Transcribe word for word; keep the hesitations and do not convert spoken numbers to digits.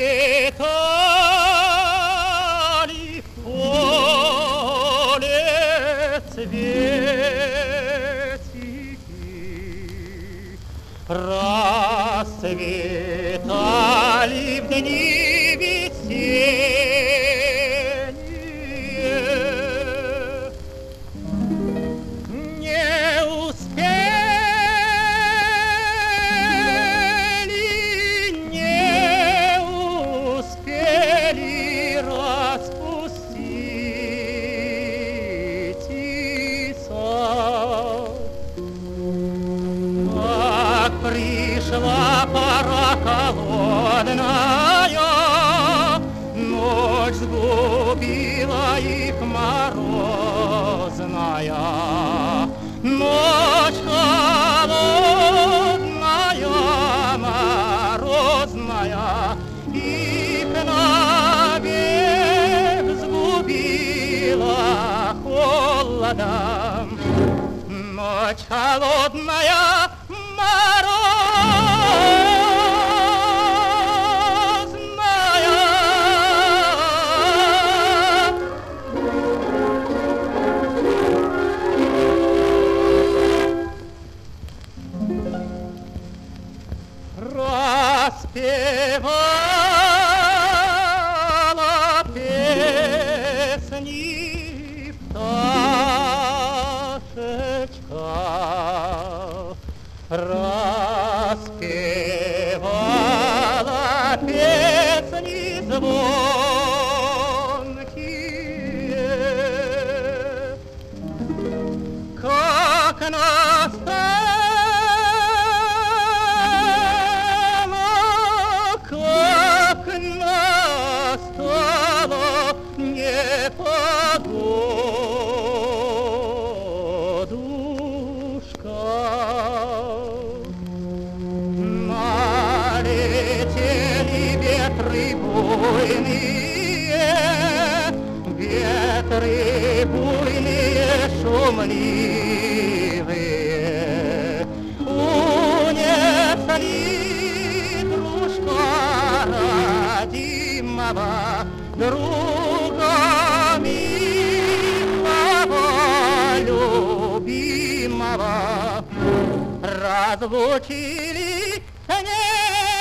Расцветали в поле цветики, расцветали в дни весенние. Не успели, не успели распуститься, как пришла пора холодная, ночь сгубила их морозная. Ночь холодная, морозная, их навек сгубила холодом. Ночь холодная, распевала песни пташечка, распевала песни звонкие, как настала, как настала непогодушка. Налетели ветры буйные, ветры буйные, шумливые, унесли дружка родимого, друга милого, любимого, разлучили не